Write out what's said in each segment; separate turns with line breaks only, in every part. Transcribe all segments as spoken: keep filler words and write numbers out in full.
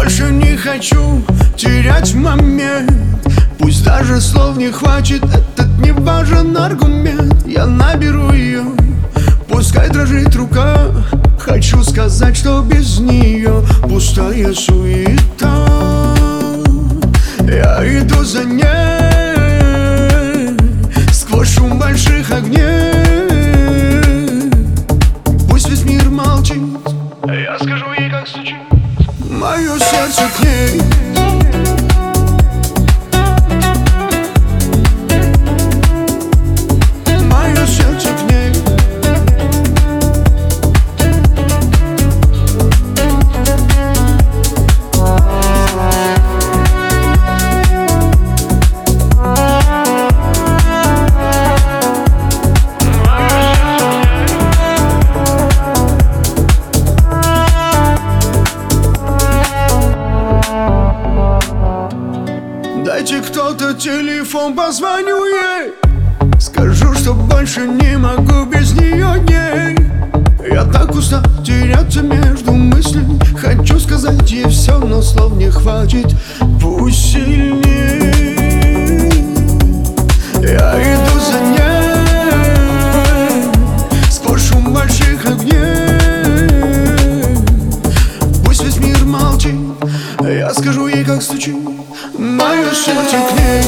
Больше не хочу терять момент. Пусть даже слов не хватит, этот не важен аргумент. Я наберу ее, пускай дрожит рука. Хочу сказать, что без нее пустая суета. Я иду за ней сквозь шум больших огней. Пусть весь мир молчит, я скажу ей, как стучит мое сердце к ней. Мое сердце к ней. Дайте кто-то телефон, позвоню ей. Скажу, что больше не могу без нее дней. Я так устал теряться между мыслями. Хочу сказать ей все, но слов не хватит. Пусть сильнее. Я иду за ней сквозь шум больших огней. Пусть весь мир молчит, я скажу ей, как стучит мое сердце к ней.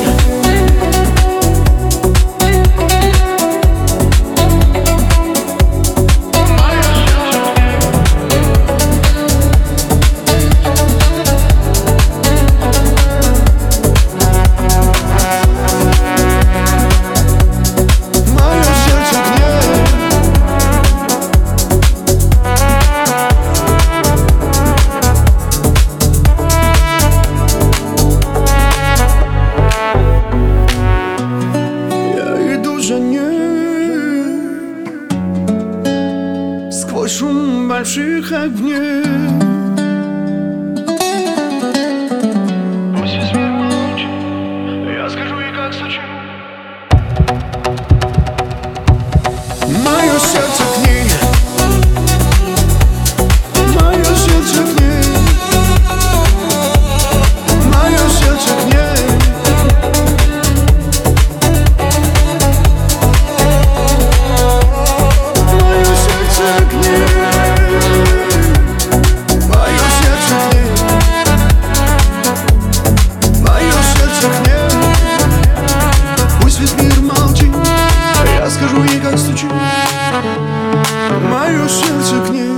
Сквозь шум больших огней. Пусть весь мир молчит, я скажу ей, как стучит мое сердце к ней. Мое сердце к ней. Мое сердце к ней. Скажу ей, как стучит мое сердце к ней.